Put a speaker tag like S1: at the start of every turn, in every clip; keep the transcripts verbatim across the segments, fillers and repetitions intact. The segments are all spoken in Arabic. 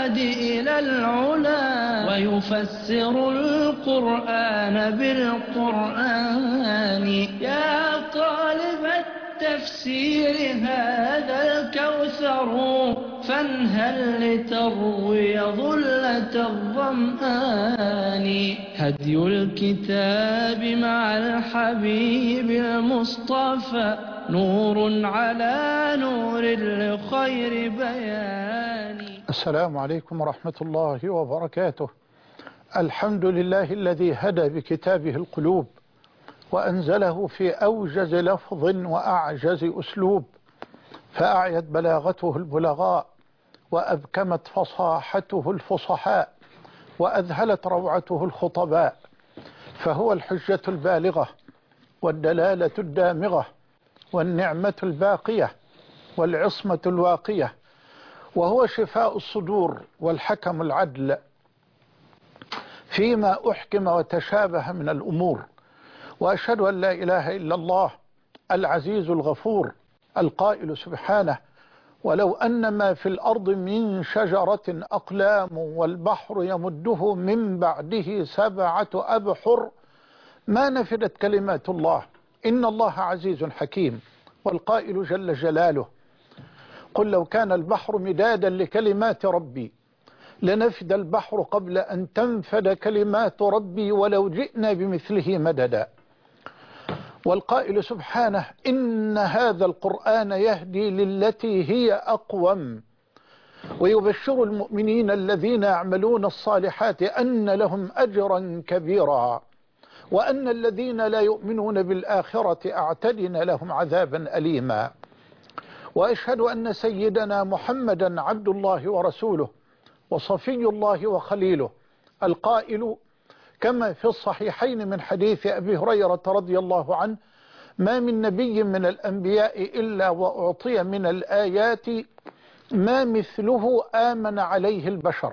S1: الهادي إلى العلا ويفسر القرآن بالقرآن. يا طالب التفسير هذا الكوثر فانهل لتروي ظلة الظمآن. هدي الكتاب مع الحبيب المصطفى نور على نور لخير بيان.
S2: السلام عليكم ورحمة الله وبركاته. الحمد لله الذي هدى بكتابه القلوب وأنزله في أوجز لفظ وأعجز أسلوب، فأعيت بلاغته البلغاء وأبكمت فصاحته الفصحاء وأذهلت روعته الخطباء، فهو الحجة البالغة والدلالة الدامغة والنعمة الباقية والعصمة الواقية، وهو شفاء الصدور والحكم العدل فيما أحكم وتشابه من الأمور. وأشهد أن لا إله إلا الله العزيز الغفور القائل سبحانه: ولو أن ما في الأرض من شجرة أقلام والبحر يمده من بعده سبعة أبحر ما نفدت كلمات الله إن الله عزيز حكيم. والقائل جل جلاله: قل لو كان البحر مدادا لكلمات ربي لنفد البحر قبل أن تنفد كلمات ربي ولو جئنا بمثله مددا. والقائل سبحانه: إن هذا القرآن يهدي للتي هي أقوم ويبشر المؤمنين الذين يعملون الصالحات أن لهم أجرا كبيرا وأن الذين لا يؤمنون بالآخرة أعتدنا لهم عذابا أليما. وأشهد أن سيدنا محمدا عبد الله ورسوله وصفي الله وخليله، القائل كما في الصحيحين من حديث أبي هريرة رضي الله عنه: ما من نبي من الأنبياء إلا وأعطي من الآيات ما مثله آمن عليه البشر،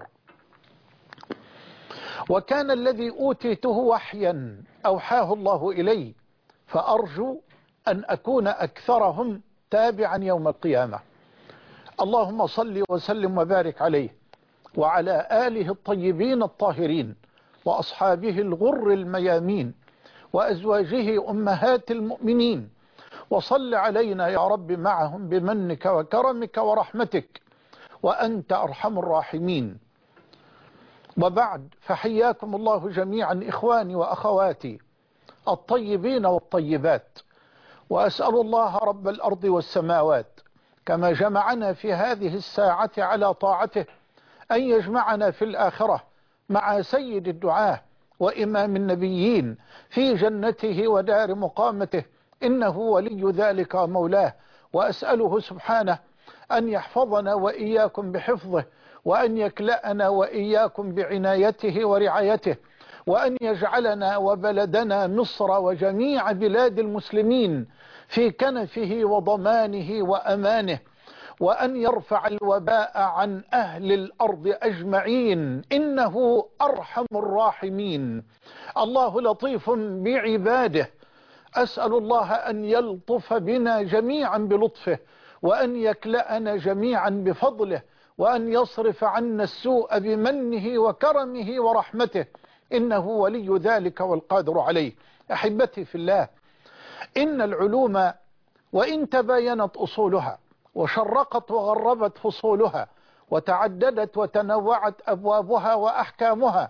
S2: وكان الذي أوتيته وحيا أوحاه الله إلي، فأرجو أن أكون أكثرهم تابعا يوم القيامة. اللهم صل وسلم وبارك عليه وعلى آله الطيبين الطاهرين وأصحابه الغر الميامين وأزواجه أمهات المؤمنين، وصل علينا يا رب معهم بمنك وكرمك ورحمتك وأنت أرحم الراحمين. وبعد، فحياكم الله جميعا إخواني وأخواتي الطيبين والطيبات، وأسأل الله رب الأرض والسماوات كما جمعنا في هذه الساعة على طاعته أن يجمعنا في الآخرة مع سيد الدعاة وإمام النبيين في جنته ودار مقامته، إنه ولي ذلك ومولاه. وأسأله سبحانه أن يحفظنا وإياكم بحفظه، وأن يكلأنا وإياكم بعنايته ورعايته، وأن يجعلنا وبلدنا مصر وجميع بلاد المسلمين في كنفه وضمانه وأمانه، وأن يرفع الوباء عن أهل الأرض أجمعين إنه أرحم الراحمين. الله لطيف بعباده، أسأل الله أن يلطف بنا جميعا بلطفه، وأن يكلأنا جميعا بفضله، وأن يصرف عنا السوء بمنه وكرمه ورحمته، إنه ولي ذلك والقادر عليه. أحبتي في الله، إن العلوم وإن تباينت أصولها وشرقت وغربت فصولها وتعددت وتنوعت أبوابها وأحكامها،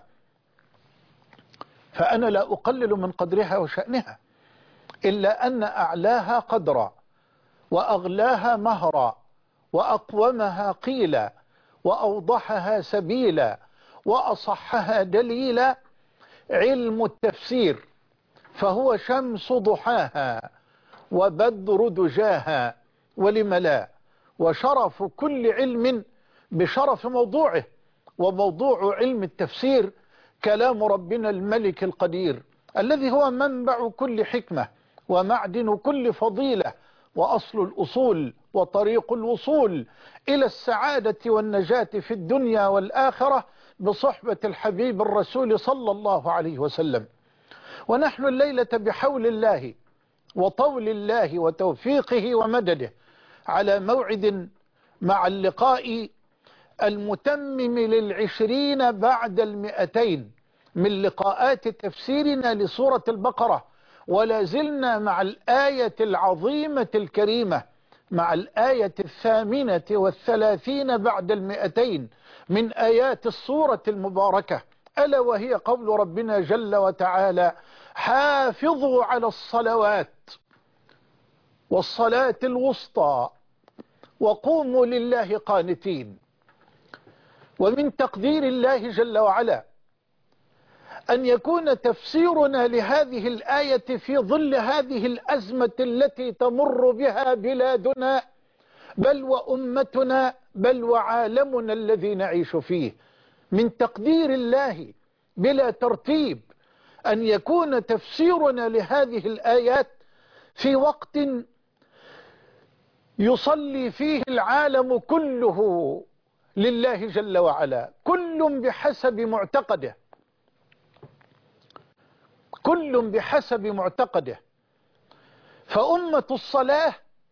S2: فأنا لا أقلل من قدرها وشأنها، إلا أن أعلاها قدرا وأغلاها مهرا وأقومها قيلا وأوضحها سبيلا وأصحها دليلا علم التفسير، فهو شمس ضحاها وبدر دجاها، ولم لا، وشرف كل علم بشرف موضوعه. وموضوع علم التفسير كلام ربنا الملك القدير الذي هو منبع كل حكمة ومعدن كل فضيلة وأصل الأصول وطريق الوصول إلى السعادة والنجاة في الدنيا والآخرة بصحبة الحبيب الرسول صلى الله عليه وسلم. ونحن الليلة بحول الله وطول الله وتوفيقه ومدده على موعد مع اللقاء المتمم للعشرين بعد المئتين من لقاءات تفسيرنا لسورة البقرة، ولا زلنا مع الآية العظيمة الكريمة، مع الآية الثامنة والثلاثين بعد المئتين من آيات السورة المباركة، ألا وهي قول ربنا جل وتعالى: حافظوا على الصلوات والصلاة الوسطى وقوموا لله قانتين. ومن تقدير الله جل وعلا أن يكون تفسيرنا لهذه الآية في ظل هذه الأزمة التي تمر بها بلادنا، بل وأمتنا، بل وعالمنا الذي نعيش فيه. من تقدير الله بلا ترتيب أن يكون تفسيرنا لهذه الآيات في وقت يصلي فيه العالم كله لله جل وعلا، كل بحسب معتقده، كل بحسب معتقده. فأمة الصلاة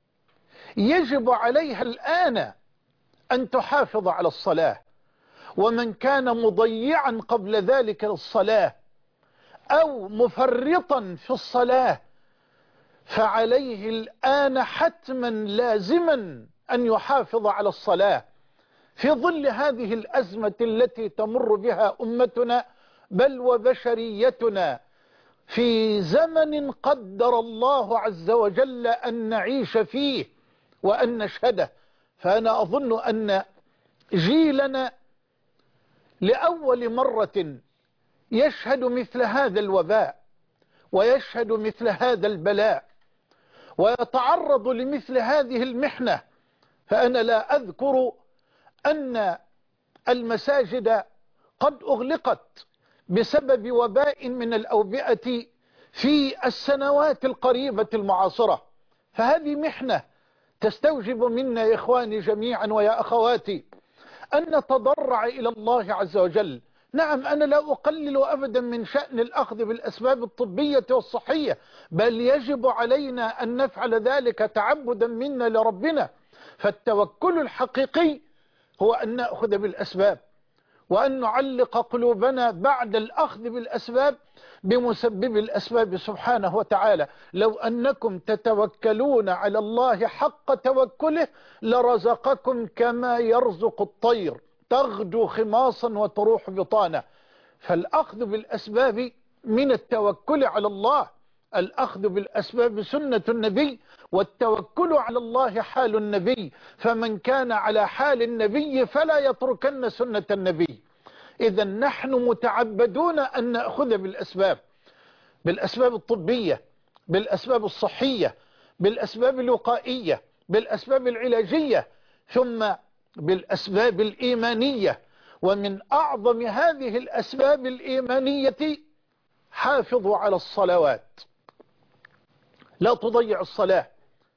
S2: يجب عليها الآن أن تحافظ على الصلاة، ومن كان مضيعا قبل ذلك للصلاة أو مفرطا في الصلاة فعليه الآن حتما لازما أن يحافظ على الصلاة في ظل هذه الأزمة التي تمر بها أمتنا، بل وبشريتنا، في زمن قدر الله عز وجل أن نعيش فيه وأن نشهده. فأنا أظن أن جيلنا لأول مرة يشهد مثل هذا الوباء ويشهد مثل هذا البلاء ويتعرض لمثل هذه المحنة. فأنا لا أذكر أن المساجد قد أغلقت بسبب وباء من الأوبئة في السنوات القريبة المعاصرة، فهذه محنة تستوجب منا يا إخواني جميعا ويا أخواتي أن نتضرع إلى الله عز وجل. نعم، أنا لا أقلل أبدا من شأن الأخذ بالأسباب الطبية والصحية، بل يجب علينا أن نفعل ذلك تعبدا منا لربنا. فالتوكل الحقيقي هو أن نأخذ بالأسباب، وأن نعلق قلوبنا بعد الأخذ بالأسباب بمسبب الأسباب سبحانه وتعالى. لو أنكم تتوكلون على الله حق توكله لرزقكم كما يرزق الطير تغدو خماصا وتروح بطانا. فالأخذ بالأسباب من التوكل على الله، الأخذ بالأسباب سنة النبي، والتوكل على الله حال النبي، فمن كان على حال النبي فلا يتركن سنة النبي. إذا نحن متعبدون أن نأخذ بالأسباب، بالأسباب الطبية، بالأسباب الصحية، بالأسباب الوقائية، بالأسباب العلاجية، ثم بالأسباب الإيمانية. ومن أعظم هذه الأسباب الإيمانية حافظوا على الصلوات، لا تضيع الصلاة،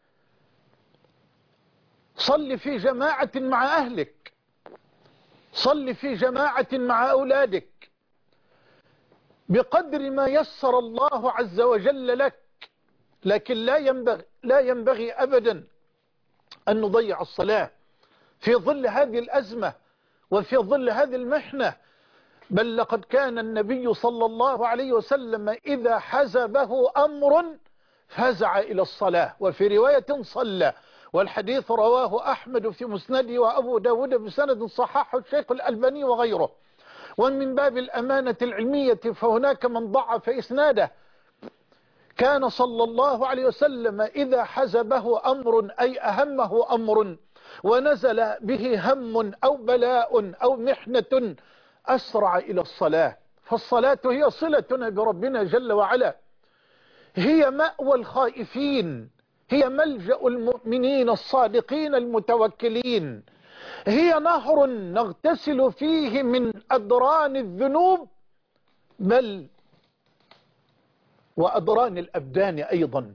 S2: صل في جماعة مع أهلك، صل في جماعة مع أولادك بقدر ما يسر الله عز وجل لك. لكن لا ينبغي, لا ينبغي أبدا أن نضيع الصلاة في ظل هذه الأزمة وفي ظل هذه المحنة. بل لقد كان النبي صلى الله عليه وسلم إذا حزبه أمر فزع إلى الصلاة، وفي رواية صلى، والحديث رواه أحمد في مسنده وأبو داود بسند صححه الشيخ الألباني وغيره. ومن باب الأمانة العلمية فهناك من ضعف إسناده. كان صلى الله عليه وسلم إذا حزبه أمر أي أهمه أمر ونزل به هم أو بلاء أو محنة أسرع إلى الصلاة. فالصلاة هي صلتنا بربنا جل وعلا، هي مأوى الخائفين، هي ملجأ المؤمنين الصادقين المتوكلين، هي نهر نغتسل فيه من أدران الذنوب بل وأدران الأبدان أيضا.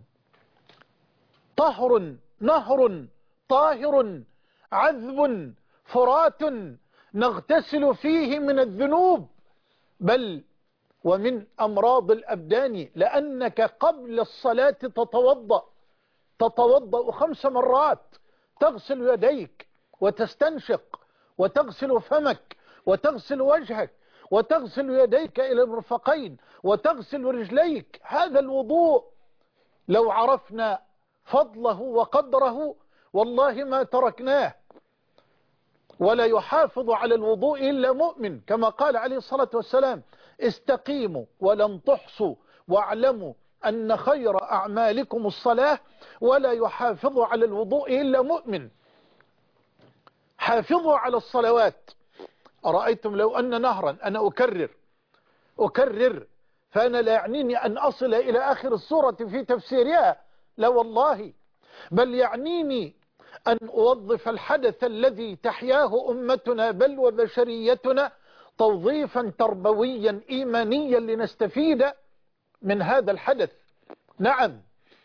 S2: طهر، نهر طاهر عذب فرات نغتسل فيه من الذنوب بل ومن أمراض الأبدان. لأنك قبل الصلاة تتوضأ تتوضأ خمس مرات، تغسل يديك وتستنشق وتغسل فمك وتغسل وجهك وتغسل يديك إلى المرفقين وتغسل رجليك. هذا الوضوء لو عرفنا فضله وقدره والله ما تركناه. ولا يحافظ على الوضوء إلا مؤمن، كما قال عليه الصلاة والسلام: استقيموا ولن تحصوا واعلموا أن خير أعمالكم الصلاة، ولا يحافظ على الوضوء إلا مؤمن. حافظوا على الصلوات. أرأيتم لو أن نهرا، أنا أكرر أكرر فأنا لا يعنيني أن أصل إلى آخر السورة في تفسيرها، لا والله، بل يعنيني أن أوظف الحدث الذي تحياه أمتنا بل وبشريتنا توظيفا تربويا إيمانيا لنستفيد من هذا الحدث. نعم،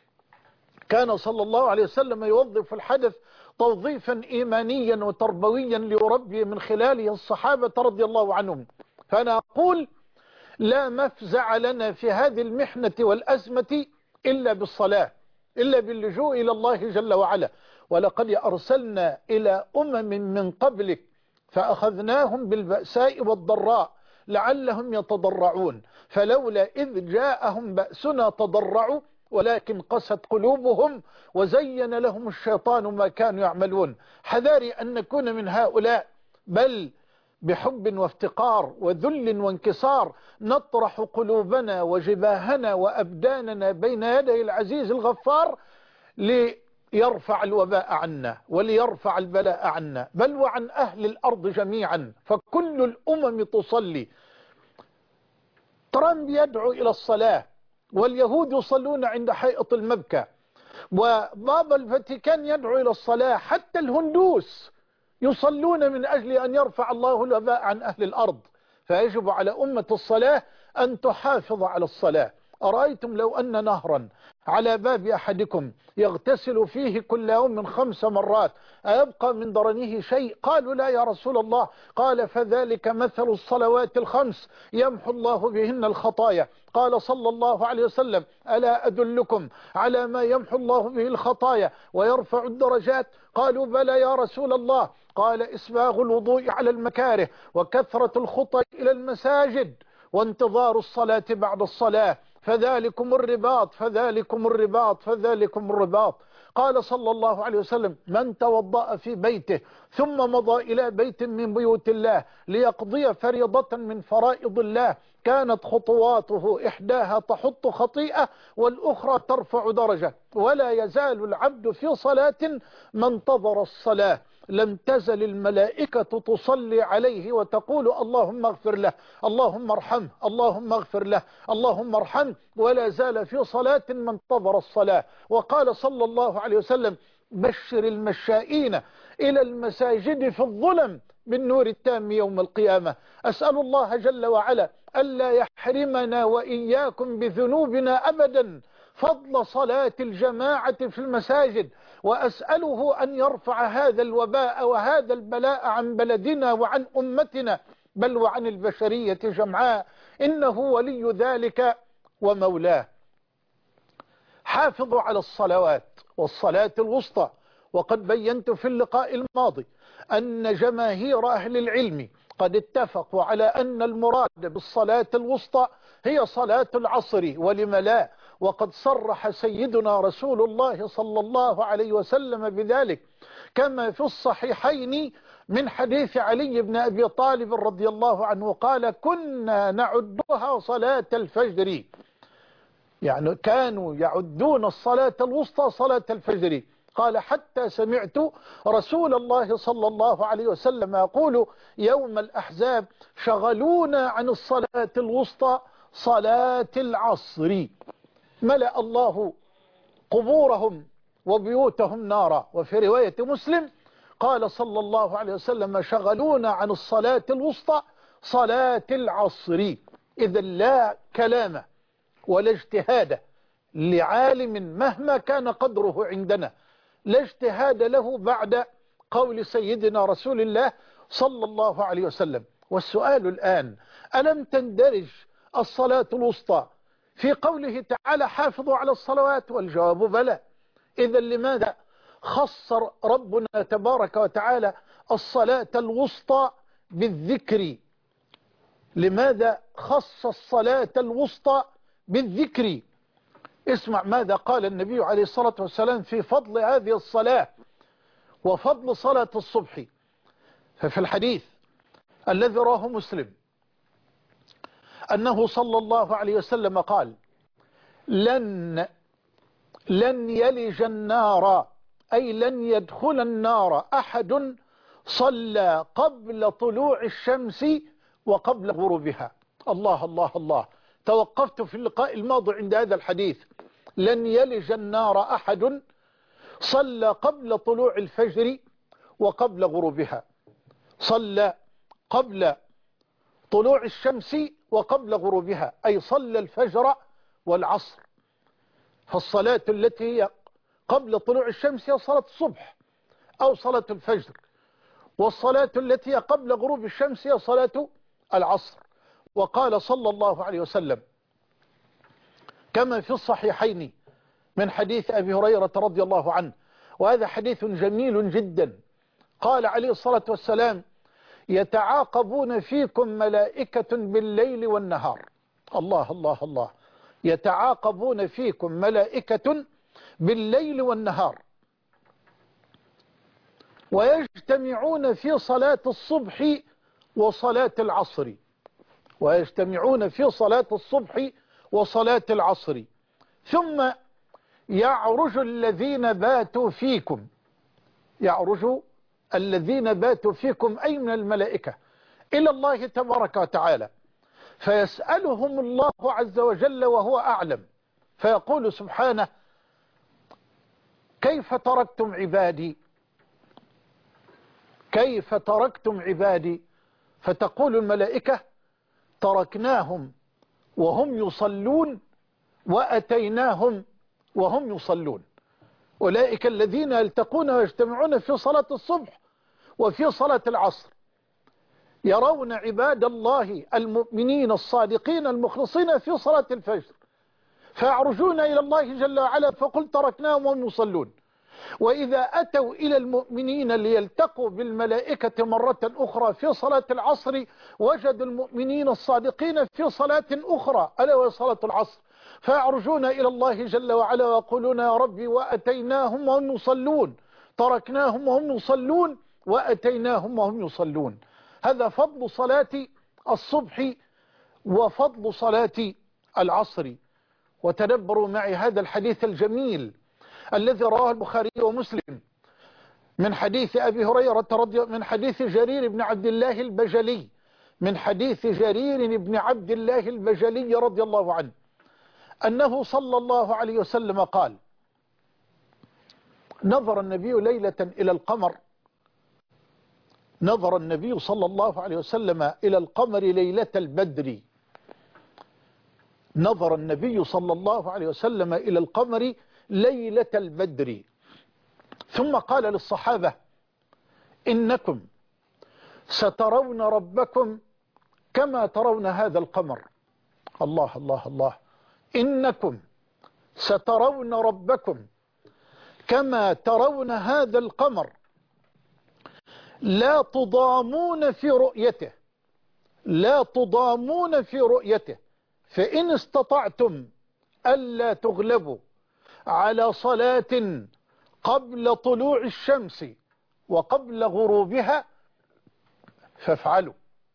S2: كان صلى الله عليه وسلم يوظف الحدث توظيفا إيمانيا وتربويا ليربي من خلاله الصحابة رضي الله عنهم. فأنا أقول: لا مفزع لنا في هذه المحنة والأزمة إلا بالصلاة، إلا باللجوء إلى الله جل وعلا. ولقد أرسلنا إلى أمم من قبلك فأخذناهم بالبأساء والضراء لعلهم يتضرعون، فلولا إذ جاءهم بأسنا تضرعوا ولكن قست قلوبهم وزين لهم الشيطان ما كانوا يعملون. حذاري أن نكون من هؤلاء، بل بحب وافتقار وذل وانكسار نطرح قلوبنا وجباهنا وأبداننا بين يدي العزيز الغفار ليرفع الوباء عنا وليرفع البلاء عنا، بل وعن أهل الأرض جميعا. فكل الأمم تصلي. ترامب يدعو إلى الصلاة، واليهود يصلون عند حائط المبكى، وبابا الفاتيكان يدعو إلى الصلاة، حتى الهندوس يصلون من أجل أن يرفع الله الوباء عن أهل الأرض. فيجب على أمة الصلاة أن تحافظ على الصلاة. أرأيتم لو أن نهرا على باب أحدكم يغتسل فيه كل يوم خمس مرات أيبقى من درنه شيء؟ قالوا: لا يا رسول الله. قال: فذلك مثل الصلوات الخمس يمحو الله بهن الخطايا. قال صلى الله عليه وسلم: ألا أدلكم على ما يمحو الله به الخطايا ويرفع الدرجات؟ قالوا: بلى يا رسول الله. قال: إسباغ الوضوء على المكاره، وكثرة الخطى إلى المساجد، وانتظار الصلاة بعد الصلاة، فذلكم الرباط فذلكم الرباط فذلكم الرباط. قال صلى الله عليه وسلم: من توضأ في بيته ثم مضى إلى بيت من بيوت الله ليقضي فريضة من فرائض الله كانت خطواته إحداها تحط خطيئة والأخرى ترفع درجة، ولا يزال العبد في صلاة ما انتظر الصلاة. لم تزل الملائكة تصلي عليه وتقول: اللهم اغفر له، اللهم ارحمه، اللهم اغفر له، اللهم ارحمه، ولا زال في صلاة ما انتظر الصلاة. وقال صلى الله عليه وسلم: بشر المشائين إلى المساجد في الظلم بالنور التام يوم القيامة. أسأل الله جل وعلا ألا يحرمنا وإياكم بذنوبنا أبدا فضل صلاة الجماعة في المساجد، وأسأله أن يرفع هذا الوباء وهذا البلاء عن بلدنا وعن أمتنا بل وعن البشرية جمعاء، إنه ولي ذلك ومولاه. حافظوا على الصلوات والصلاة الوسطى. وقد بينت في اللقاء الماضي أن جماهير أهل العلم قد اتفقوا على أن المراد بالصلاة الوسطى هي صلاة العصر، ولم لا؟ وقد صرح سيدنا رسول الله صلى الله عليه وسلم بذلك، كما في الصحيحين من حديث علي بن أبي طالب رضي الله عنه قال: كنا نعدها صلاة الفجر، يعني كانوا يعدون الصلاة الوسطى صلاة الفجر. قال: حتى سمعت رسول الله صلى الله عليه وسلم يقول يوم الأحزاب: شغلونا عن الصلاة الوسطى صلاة العصر. ملأ الله قبورهم وبيوتهم نارا. وفي رواية مسلم قال صلى الله عليه وسلم: شغلونا عن الصلاة الوسطى صلاة العصر. إذا لا كلام ولا اجتهاد لعالم مهما كان قدره عندنا، لا اجتهاد له بعد قول سيدنا رسول الله صلى الله عليه وسلم. والسؤال الآن: ألم تندرج الصلاة الوسطى في قوله تعالى: حافظوا على الصلوات؟ والجواب بلى. إذا لماذا خص ربنا تبارك وتعالى الصلاة الوسطى بالذكر. لماذا خص الصلاة الوسطى بالذكر؟ اسمع ماذا قال النبي عليه الصلاة والسلام في فضل هذه الصلاة وفضل صلاة الصبح. ففي الحديث الذي رواه مسلم أنه صلى الله عليه وسلم قال: لن لن يلج النار، أي لن يدخل النار أحد صلى قبل طلوع الشمس وقبل غروبها. الله الله الله. توقفت في اللقاء الماضي عند هذا الحديث: لن يلج النار أحد صلى قبل طلوع الفجر وقبل غروبها. صلى قبل طلوع الشمس وقبل غروبها، أي صلى الفجر والعصر. فالصلاة التي هي قبل طلوع الشمس هي صلاة الصبح أو صلاة الفجر، والصلاة التي هي قبل غروب الشمس هي صلاة العصر. وقال صلى الله عليه وسلم كما في الصحيحين من حديث أبي هريرة رضي الله عنه، وهذا حديث جميل جدا، قال عليه الصلاة والسلام: يتعاقبون فيكم ملائكة بالليل والنهار. الله الله الله. يتعاقبون فيكم ملائكة بالليل والنهار، ويجتمعون في صلاة الصبح وصلاة العصر. ويجتمعون في صلاة الصبح وصلاة العصر، ثم يعرج الذين باتوا فيكم. يعرج الذين باتوا فيكم أي من الملائكة إلى الله تبارك وتعالى، فيسألهم الله عز وجل وهو أعلم، فيقول سبحانه: كيف تركتم عبادي؟ كيف تركتم عبادي؟ فتقول الملائكة: تركناهم وهم يصلون وأتيناهم وهم يصلون. أولئك الذين يلتقون ويجتمعون في صلاة الصبح وفي صلاة العصر، يرون عباد الله المؤمنين الصادقين المخلصين في صلاة الفجر، فيعرجون إلى الله جل وعلا، فقل تركناهم وهم يصلون. وإذا أتوا إلى المؤمنين ليلتقوا بالملائكة مرة أخرى في صلاة العصر، وجدوا المؤمنين الصادقين في صلاة أخرى ألا وهي صلاة العصر، فيعرجون إلى الله جل وعلا ويقولون: يا ربي وأتيناهم وهم يصلون، تركناهم وهم يصلون وأتيناهم وهم يصلون. هذا فضل صلاة الصبح وفضل صلاة العصر. وتدبروا معي هذا الحديث الجميل الذي رواه البخاري ومسلم من حديث أبي هريرة رضي من حديث جرير بن عبد الله البجلي من حديث جرير بن عبد الله البجلي رضي الله عنه أنه صلى الله عليه وسلم قال: نظر النبي ليلة إلى القمر نظر النبي صلى الله عليه وسلم إلى القمر ليلة البدر نظر النبي صلى الله عليه وسلم إلى القمر ليلة البدر ثم قال للصحابة: إنكم سترون ربكم كما ترون هذا القمر. الله الله الله. إنكم سترون ربكم كما ترون هذا القمر، لا تضامون في رؤيته لا تضامون في رؤيته فإن استطعتم ألا تغلبوا على صلاة قبل طلوع الشمس وقبل غروبها فافعلوا.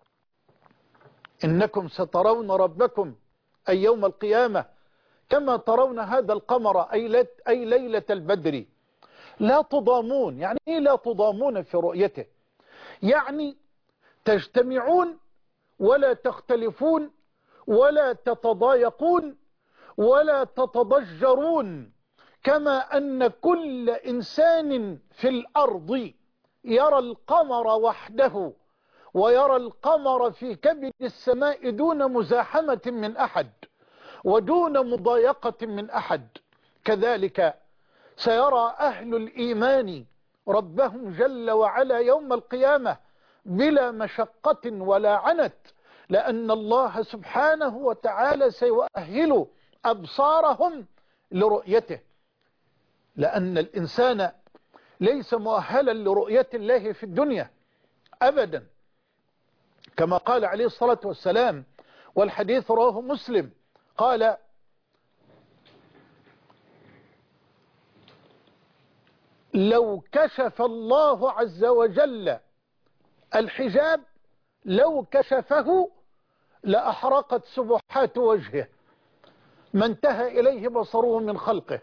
S2: إنكم سترون ربكم أي يوم القيامة كما ترون هذا القمر أي ليلة البدر. لا تضامون، يعني إيه لا تضامون في رؤيته؟ يعني تجتمعون ولا تختلفون ولا تتضايقون ولا تتضجرون، كما أن كل إنسان في الأرض يرى القمر وحده ويرى القمر في كبد السماء دون مزاحمة من أحد ودون مضايقة من أحد، كذلك سيرى أهل الإيمان ربهم جل وعلا يوم القيامة بلا مشقة ولا عنت، لأن الله سبحانه وتعالى سيؤهل أبصارهم لرؤيته، لأن الإنسان ليس مؤهلا لرؤية الله في الدنيا، أبدا، كما قال عليه الصلاة والسلام، والحديث رواه مسلم، قال: لو كشف الله عز وجل الحجاب، لو كشفه لأحرقت سبحات وجهه ما انتهى إليه بصره من خلقه.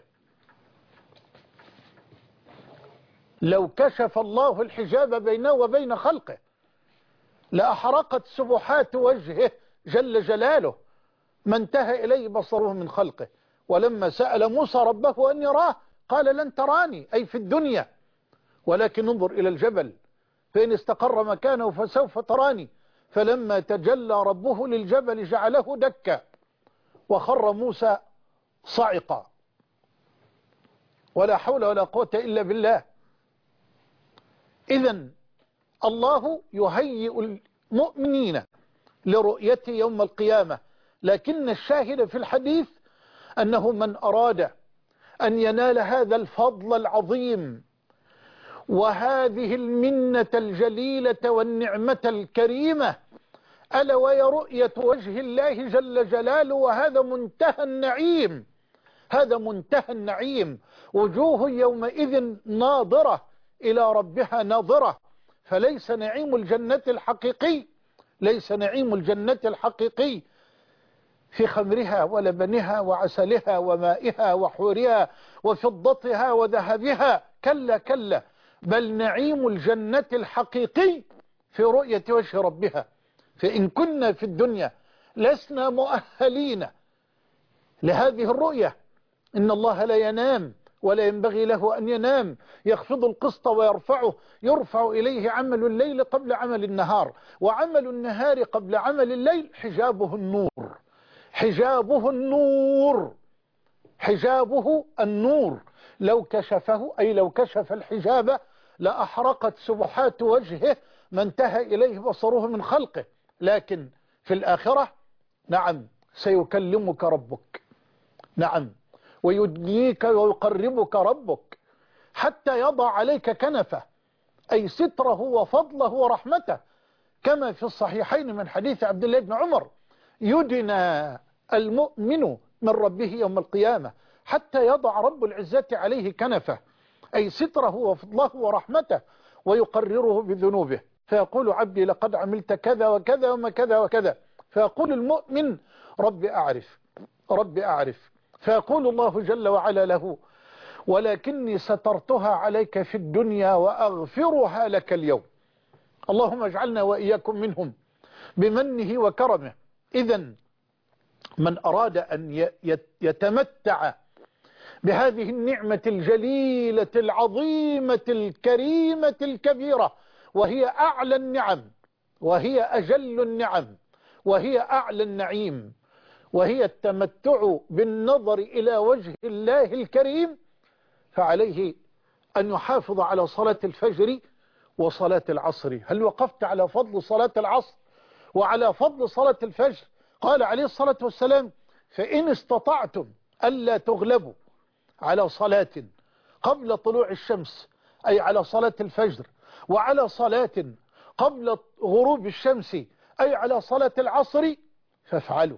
S2: لو كشف الله الحجاب بينه وبين خلقه لأحرقت سبحات وجهه جل جلاله ما انتهى إليه بصره من خلقه. ولما سأل موسى ربه أن يراه قال: لن تراني، أي في الدنيا، ولكن انظر إلى الجبل فإن استقر مكانه فسوف تراني. فلما تجلى ربه للجبل جعله دكا وخر موسى صعقا. ولا حول ولا قوة إلا بالله. إذن الله يهيئ المؤمنين لرؤيته يوم القيامة، لكن الشاهد في الحديث أنه من أراد أن ينال هذا الفضل العظيم وهذه المنة الجليلة والنعمة الكريمة، ألا وهي رؤية وجه الله جل جلاله، وهذا منتهى النعيم، هذا منتهى النعيم. وجوه يومئذ ناظرة إلى ربها ناظرة. فليس نعيم الجنة الحقيقي، ليس نعيم الجنة الحقيقي في خمرها ولبنها وعسلها ومائها وحورها وفضتها وذهبها، كلا كلا، بل نعيم الجنة الحقيقي في رؤية وجه ربها. فإن كنا في الدنيا لسنا مؤهلين لهذه الرؤية، إن الله لا ينام ولا ينبغي له أن ينام، يخفض القسط ويرفعه، يرفع إليه عمل الليل قبل عمل النهار، وعمل النهار قبل عمل الليل حجابه النور، حجابه النور، حجابه النور. لو كشفه، أي لو كشف الحجاب، لأحرقت سبحات وجهه ما انتهى إليه بصره من خلقه. لكن في الآخرة نعم سيكلمك ربك، نعم، ويدنيك ويقربك ربك حتى يضع عليك كنفه، أي ستره وفضله ورحمته، كما في الصحيحين من حديث عبد الله بن عمر: يدنى المؤمن من ربه يوم القيامة حتى يضع رب العزة عليه كنفه، أي ستره وفضله ورحمته، ويقرره بذنوبه، فيقول: عبدي لقد عملت كذا وكذا وما كذا وكذا، فيقول المؤمن: رب أعرف، رب أعرف، فيقول الله جل وعلا له: ولكني سترتها عليك في الدنيا وأغفرها لك اليوم. اللهم اجعلنا وإياكم منهم بمنه وكرمه. إذن من أراد أن يتمتع بهذه النعمة الجليلة العظيمة الكريمة الكبيرة، وهي أعلى النعم، وهي أجل النعم، وهي أعلى النعيم، وهي التمتع بالنظر إلى وجه الله الكريم، فعليه أن يحافظ على صلاة الفجر وصلاة العصر. هل وقفت على فضل صلاة العصر وعلى فضل صلاة الفجر؟ قال عليه الصلاة والسلام: فإن استطعتم ألا تغلبوا على صلاة قبل طلوع الشمس، أي على صلاة الفجر، وعلى صلاة قبل غروب الشمس، أي على صلاة العصر، فافعلوا.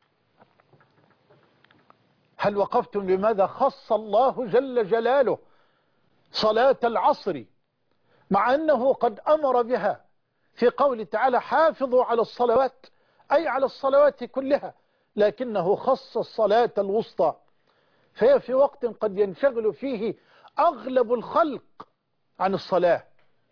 S2: هل وقفتم لماذا خص الله جل جلاله صلاة العصر مع أنه قد أمر بها في قوله تعالى: حافظوا على الصلوات، أي على الصلوات كلها، لكنه خص الصلاة الوسطى، فهي في وقت قد ينشغل فيه أغلب الخلق عن الصلاة،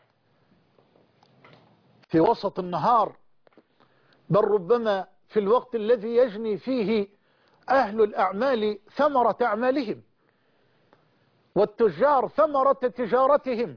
S2: في وسط النهار، بل ربما في الوقت الذي يجني فيه أهل الأعمال ثمرة أعمالهم، والتجار ثمرة تجارتهم،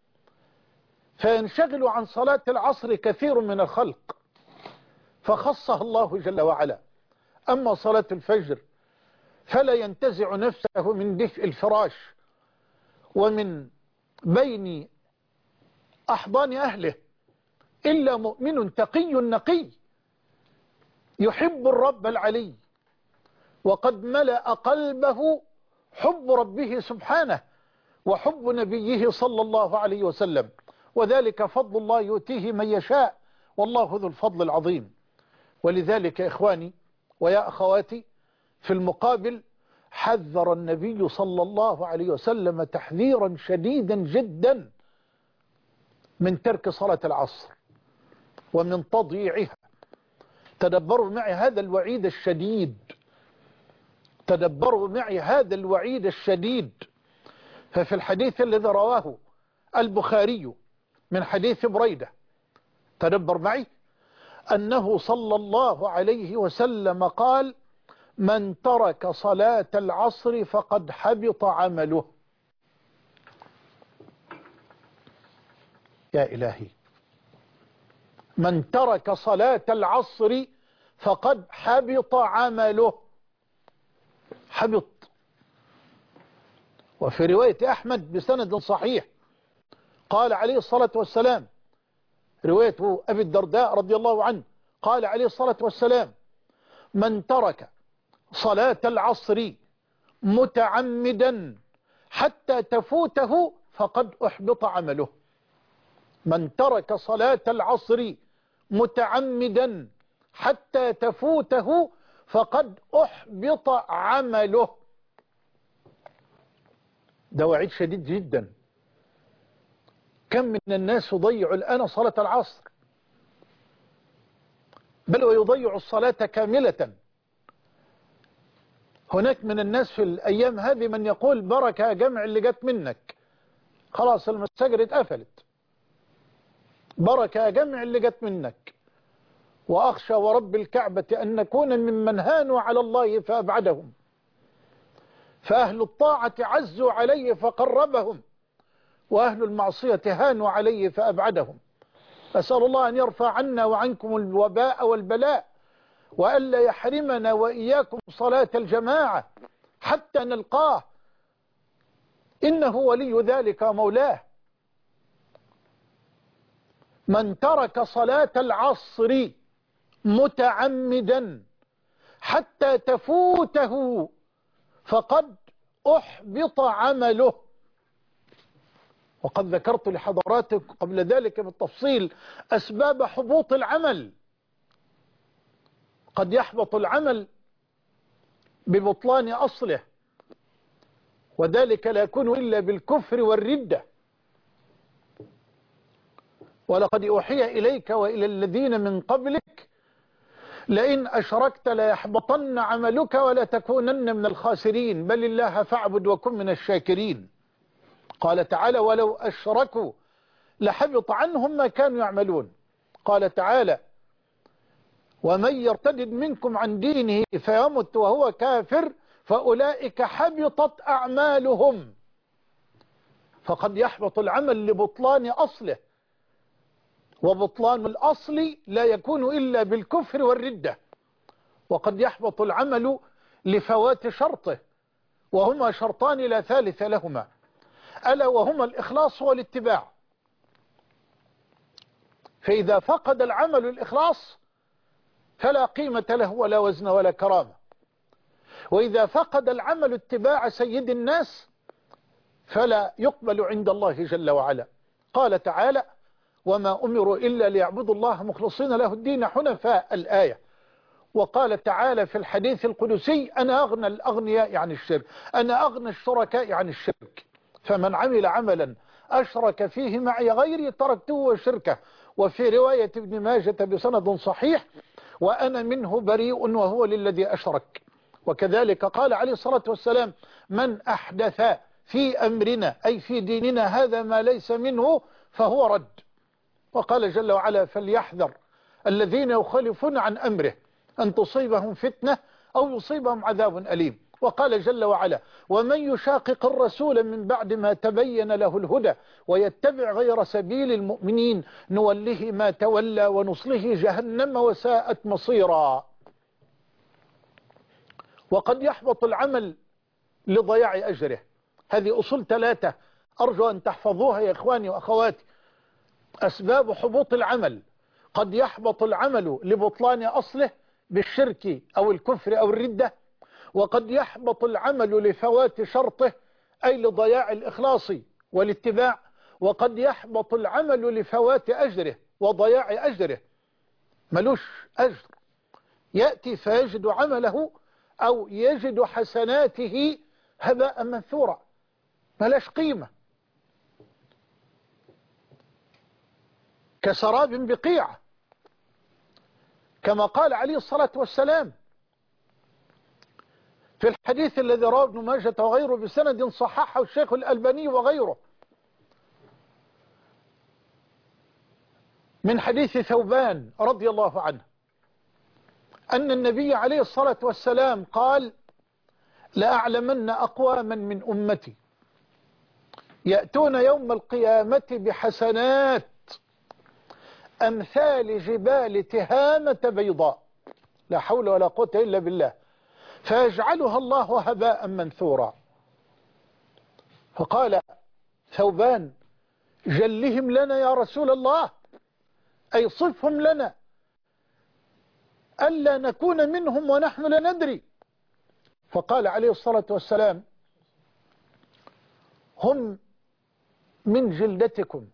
S2: فينشغل عن صلاة العصر كثير من الخلق، فخصها الله جل وعلا. أما صلاة الفجر فلا ينتزع نفسه من دفء الفراش ومن بين أحضان أهله إلا مؤمن تقي نقي يحب الرب العلي، وقد ملأ قلبه حب ربه سبحانه وحب نبيه صلى الله عليه وسلم. وذلك فضل الله يؤتيه من يشاء والله ذو الفضل العظيم. ولذلك يا إخواني ويا أخواتي في المقابل حذر النبي صلى الله عليه وسلم تحذيرا شديدا جدا من ترك صلاة العصر ومن تضييعها. تدبروا معي هذا الوعيد الشديد، تدبروا معي هذا الوعيد الشديد. ففي الحديث الذي رواه البخاري من حديث بريدة، تدبر معي، أنه صلى الله عليه وسلم قال: من ترك صلاة العصر فقد حبط عمله. يا إلهي، من ترك صلاة العصر فقد حبط عمله. حبط. وفي رواية أحمد بسند صحيح قال عليه الصلاة والسلام، رواية أبي الدرداء رضي الله عنه، قال عليه الصلاة والسلام: من ترك صلاة العصر متعمدا حتى تفوته فقد أحبط عمله. من ترك صلاة العصر متعمدا حتى تفوته فقد أحبط عمله. ده وعيد شديد جدا. كم من الناس يضيع الآن صلاة العصر، بل ويضيع الصلاة كاملة. هناك من الناس في الأيام هذه من يقول: بركة جمع اللي جت منك، خلاص المساجد اتقفلت، بركة جمع اللي جت منك. وأخشى ورب الكعبة أن نكون ممن هانوا على الله فأبعدهم، فأهل الطاعة عزوا عليه فقربهم، وأهل المعصية هانوا عليه فأبعدهم. أسأل الله أن يرفع عنا وعنكم الوباء والبلاء، وألا يحرمنا وإياكم صلاة الجماعة حتى نلقاه، إنه ولي ذلك مولاه. من ترك صلاة العصر متعمدا حتى تفوته فقد أحبط عمله. وقد ذكرت لحضراتكم قبل ذلك بالتفصيل أسباب حبوط العمل. قد يحبط العمل ببطلان أصله، وذلك لا يكون إلا بالكفر والردة. ولقد أوحي إليك وإلى الذين من قبلك لئن أشركت ليحبطن عملك ولا تكونن من الخاسرين بل الله فاعبد وكن من الشاكرين. قال تعالى: ولو أشركوا لحبط عنهم ما كانوا يعملون. قال تعالى: ومن يرتد منكم عن دينه فيمت وهو كافر فأولئك حبطت أعمالهم. فقد يحبط العمل لبطلان أصله، وبطلان الأصل لا يكون إلا بالكفر والردة. وقد يحبط العمل لفوات شرطه، وهما شرطان لا ثالث لهما، ألا وهما الإخلاص والاتباع. فإذا فقد العمل الإخلاص فلا قيمة له ولا وزن ولا كرامة، وإذا فقد العمل اتباع سيد الناس فلا يقبل عند الله جل وعلا. قال تعالى: وما أمروا إلا ليعبدوا الله مخلصين له الدين حنفاء، الآية. وقال تعالى في الحديث القدسي: أنا أغنى الأغنياء عن الشرك، أنا أغنى الشركاء عن الشرك، فمن عمل عملا أشرك فيه معي غيري تركته وشركه. وفي رواية ابن ماجة بسند صحيح: وأنا منه بريء وهو للذي أشرك. وكذلك قال عليه الصلاة والسلام: من أحدث في أمرنا أي في ديننا هذا ما ليس منه فهو رد. وقال جل وعلا: فليحذر الذين يخالفون عن أمره أن تصيبهم فتنة أو يصيبهم عذاب أليم. وقال جل وعلا: ومن يشاقق الرسول من بعد ما تبين له الهدى ويتبع غير سبيل المؤمنين نوله ما تولى ونصله جهنم وساءت مصيرا. وقد يحبط العمل لضياع أجره. هذه أصول ثلاثة أرجو أن تحفظوها يا إخواني وأخواتي. أسباب حبوط العمل: قد يحبط العمل لبطلان أصله بالشرك أو الكفر أو الردة، وقد يحبط العمل لفوات شرطه أي لضياع الإخلاص والاتباع، وقد يحبط العمل لفوات أجره وضياع أجره، ملوش أجر، يأتي فيجد عمله أو يجد حسناته هباء منثورا، ملاش قيمة، كسراب بقيعة، كما قال عليه الصلاة والسلام في الحديث الذي رواه ابن ماجه وغيره بسند صححه الشيخ الألباني وغيره، من حديث ثوبان رضي الله عنه أن النبي عليه الصلاة والسلام قال: لأعلمن أقواما من أمتي يأتون يوم القيامة بحسنات أمثال جبال تهامة بيضاء، لا حول ولا قوة إلا بالله، فيجعلها الله هباء منثورا. فقال ثوبان: جلهم لنا يا رسول الله، أي صفهم لنا ألا نكون منهم ونحن لا ندري. فقال عليه الصلاة والسلام: هم من جلدتكم،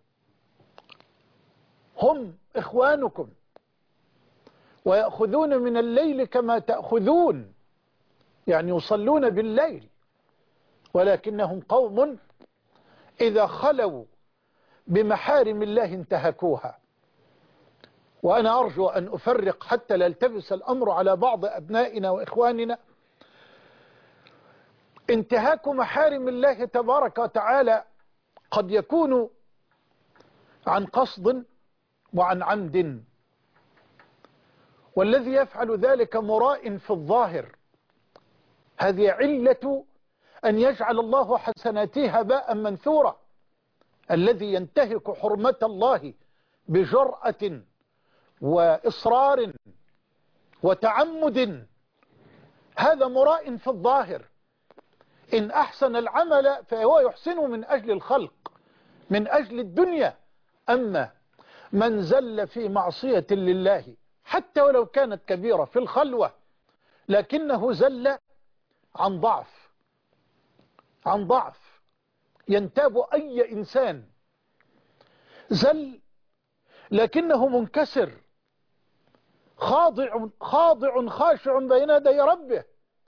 S2: هم إخوانكم، ويأخذون من الليل كما تأخذون، يعني يصلون بالليل، ولكنهم قوم إذا خلوا بمحارم الله انتهكوها. وأنا أرجو أن أفرق حتى لا يلتبس الأمر على بعض أبنائنا وإخواننا. انتهاك محارم الله تبارك وتعالى قد يكون عن قصد وعن عمد، والذي يفعل ذلك مراء في الظاهر، هذه علة أن يجعل الله حسناته هباء منثورا. الذي ينتهك حرمة الله بجرأة وإصرار وتعمد هذا مراء في الظاهر، إن أحسن العمل فهو يحسنه من أجل الخلق، من أجل الدنيا. أما من زل في معصية لله حتى ولو كانت كبيرة في الخلوة، لكنه زل عن ضعف، عن ضعف ينتاب أي إنسان، زل لكنه منكسر خاضع خاضع خاشع بين يدي ربه،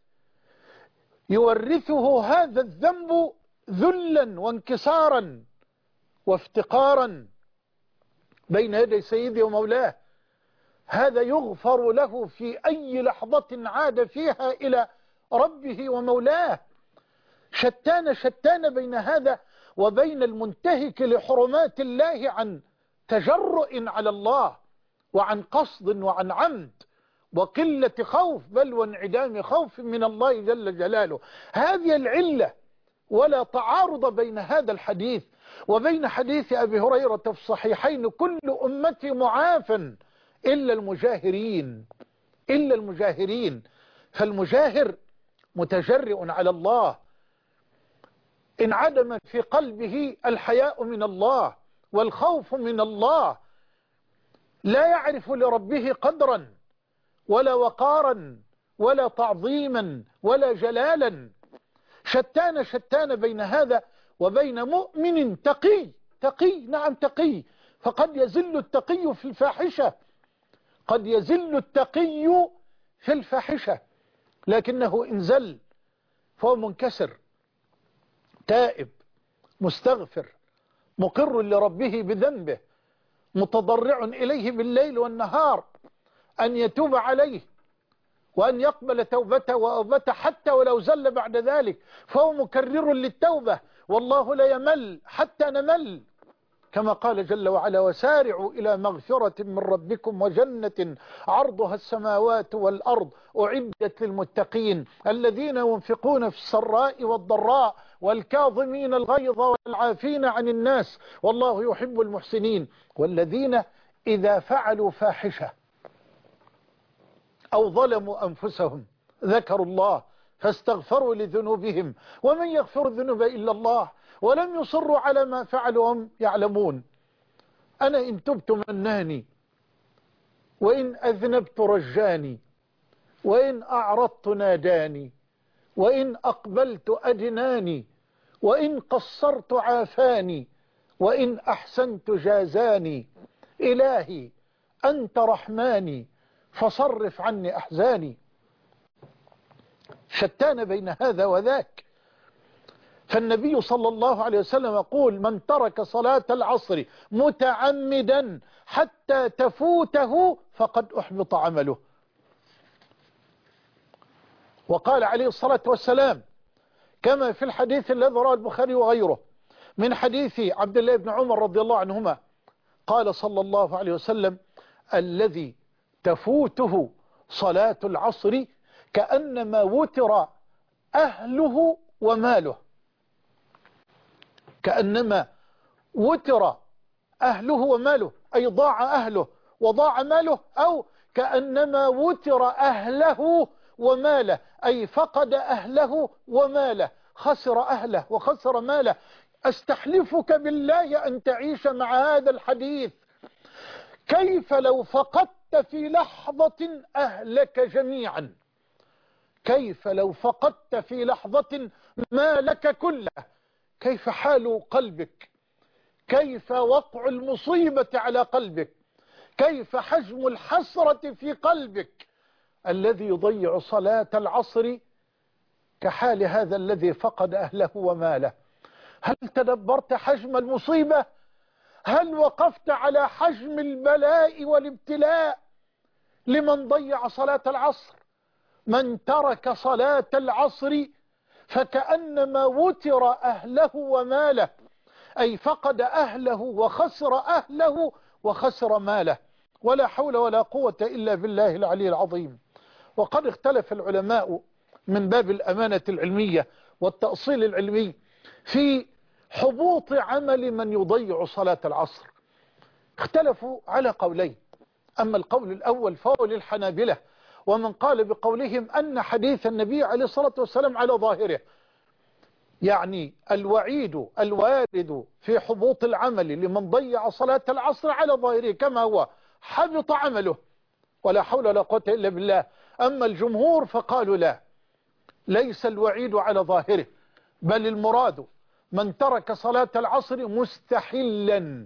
S2: يورثه هذا الذنب ذلا وانكسارا وافتقارا بين يدي سيده ومولاه. هذا يغفر له في أي لحظة عاد فيها إلى ربه ومولاه. شتان شتان بين هذا وبين المنتهك لحرمات الله عن تجرؤ على الله وعن قصد وعن عمد وقلة خوف، بل وانعدام خوف من الله جل جلاله. هذه العلة، ولا تعارض بين هذا الحديث وبين حديث أبي هريرة في الصحيحين: كل أمتي معافى إلا المجاهرين، إلا المجاهرين. فالمجاهر متجرئ على الله، انعدم في قلبه الحياء من الله والخوف من الله، لا يعرف لربه قدرا ولا وقارا ولا تعظيما ولا جلالا. شتان شتان بين هذا وبين مؤمن تقي، تقي نعم تقي، فقد يزل التقي في الفاحشة، قد يزل التقي في الفاحشة، لكنه إن زل فهو منكسر تائب مستغفر مقر لربه بذنبه، متضرع إليه بالليل والنهار أن يتوب عليه وأن يقبل توبته وأوبته، حتى ولو زل بعد ذلك فهو مكرر للتوبة، والله لا يمل حتى نمل، كما قال جل وعلا: وسارعوا إلى مغفرة من ربكم وجنة عرضها السماوات والأرض أعدت للمتقين الذين ينفقون في السراء والضراء والكاظمين الغيظ والعافين عن الناس والله يحب المحسنين، والذين إذا فعلوا فاحشة أو ظلموا أنفسهم ذكروا الله فاستغفروا لذنوبهم ومن يغفر الذنوب إلا الله ولم يصروا على ما فعلوا هم يعلمون. أنا إن تبت مناني، وإن أذنبت رجاني، وإن أعرضت ناداني، وإن أقبلت أدناني، وإن قصرت عافاني، وإن أحسنت جازاني، إلهي أنت رحماني فصرف عني أحزاني. شتان بين هذا وذاك. فالنبي صلى الله عليه وسلم يقول: من ترك صلاة العصر متعمدا حتى تفوته فقد أحبط عمله. وقال عليه الصلاة والسلام كما في الحديث الذي رواه البخاري وغيره من حديث عبد الله بن عمر رضي الله عنهما، قال صلى الله عليه وسلم: الذي تفوته صلاة العصر كأنما وتر أهله وماله. كأنما وتر أهله وماله، أي ضاع أهله وضاع ماله، أو كأنما وتر أهله وماله، أي فقد أهله وماله، خسر أهله وخسر ماله. أستحلفك بالله أن تعيش مع هذا الحديث. كيف لو فقدت في لحظة أهلك جميعا؟ كيف لو فقدت في لحظة مالك كله؟ كيف حال قلبك؟ كيف وقع المصيبة على قلبك؟ كيف حجم الحسرة في قلبك الذي يضيع صلاة العصر كحال هذا الذي فقد أهله وماله؟ هل تدبرت حجم المصيبة؟ هل وقفت على حجم البلاء والابتلاء لمن ضيع صلاة العصر؟ من ترك صلاة العصر فكأنما وتر أهله وماله، أي فقد أهله وخسر أهله وخسر ماله. ولا حول ولا قوة إلا بالله العلي العظيم. وقد اختلف العلماء من باب الأمانة العلمية والتأصيل العلمي في حبوط عمل من يضيع صلاة العصر. اختلفوا على قولين. أما القول الأول فهو للحنابلة، ومن قال بقولهم أن حديث النبي عليه الصلاة والسلام على ظاهره، يعني الوعيد الوارد في حبوط العمل لمن ضيع صلاة العصر على ظاهره كما هو، حبط عمله ولا حول ولا قوة إلا بالله. أما الجمهور فقالوا لا، ليس الوعيد على ظاهره، بل المراد من ترك صلاة العصر مستحلا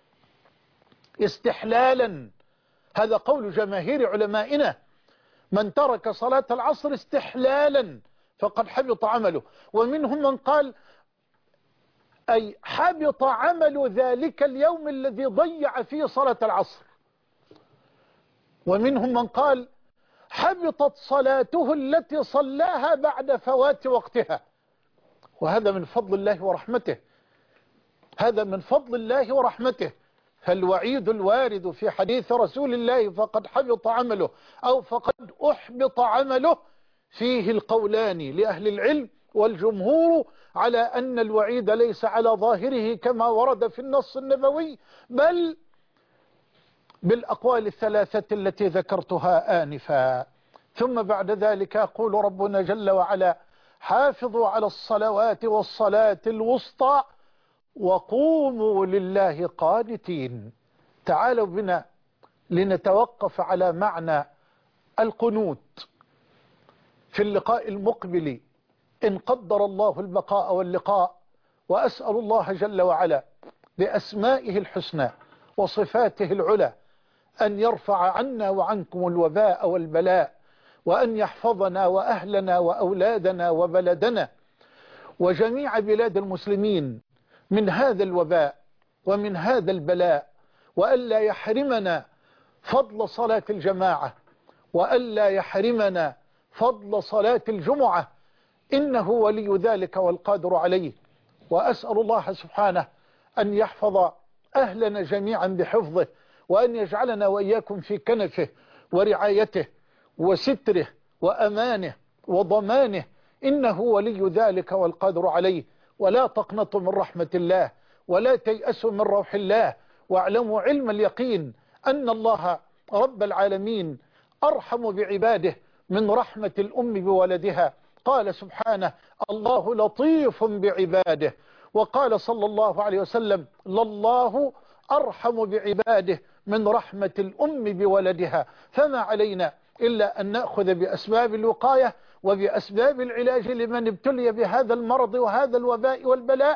S2: استحلالا. هذا قول جماهير علمائنا، من ترك صلاة العصر استحلالا فقد حبط عمله. ومنهم من قال أي حبط عمل ذلك اليوم الذي ضيع فيه صلاة العصر. ومنهم من قال حبطت صلاته التي صلاها بعد فوات وقتها. وهذا من فضل الله ورحمته، هذا من فضل الله ورحمته. فالوعيد الوارد في حديث رسول الله فقد حبط عمله أو فقد أحبط عمله فيه القولان لأهل العلم، والجمهور على أن الوعيد ليس على ظاهره كما ورد في النص النبوي، بل بالأقوال الثلاثة التي ذكرتها آنفا. ثم بعد ذلك يقول ربنا جل وعلا: حافظوا على الصلوات والصلاة الوسطى وقوموا لله قانتين. تعالوا بنا لنتوقف على معنى القنوت في اللقاء المقبل إن قدر الله البقاء واللقاء. وأسأل الله جل وعلا بأسمائه الحسنى وصفاته العلى أن يرفع عنا وعنكم الوباء والبلاء، وأن يحفظنا وأهلنا وأولادنا وبلدنا وجميع بلاد المسلمين من هذا الوباء ومن هذا البلاء، وألا يحرمنا فضل صلاة الجماعة، وألا يحرمنا فضل صلاة الجمعة، إنه ولي ذلك والقادر عليه. وأسأل الله سبحانه أن يحفظ أهلنا جميعا بحفظه، وأن يجعلنا وإياكم في كنفه ورعايته وستره وأمانه وضمانه، إنه ولي ذلك والقادر عليه. ولا تقنطوا من رحمة الله ولا تيأسوا من روح الله، واعلموا علم اليقين أن الله رب العالمين أرحم بعباده من رحمة الأم بولدها. قال سبحانه: الله لطيف بعباده. وقال صلى الله عليه وسلم: لله أرحم بعباده من رحمة الأم بولدها. فما علينا إلا أن نأخذ بأسباب الوقاية وبأسباب العلاج لمن ابتلي بهذا المرض وهذا الوباء والبلاء،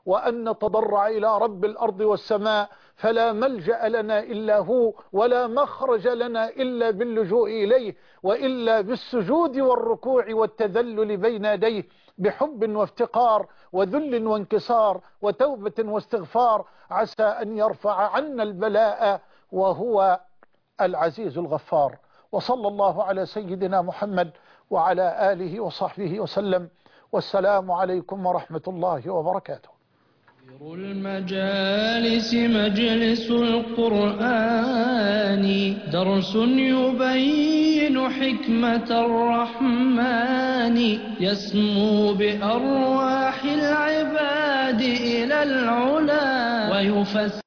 S2: وأن نتضرع إلى رب الأرض والسماء، فلا ملجأ لنا إلا هو، ولا مخرج لنا إلا باللجوء إليه، وإلا بالسجود والركوع والتذلل بين يديه بحب وافتقار وذل وانكسار وتوبة واستغفار، عسى أن يرفع عنا البلاء وهو العزيز الغفار. وصلى الله على سيدنا محمد وعلى آله وصحبه وسلم، والسلام عليكم ورحمة الله وبركاته.
S1: خير المجالس مجلس القرآن، درس يبين حكمة الرحمن، يسمو بأرواح العباد إلى العلا ويفسر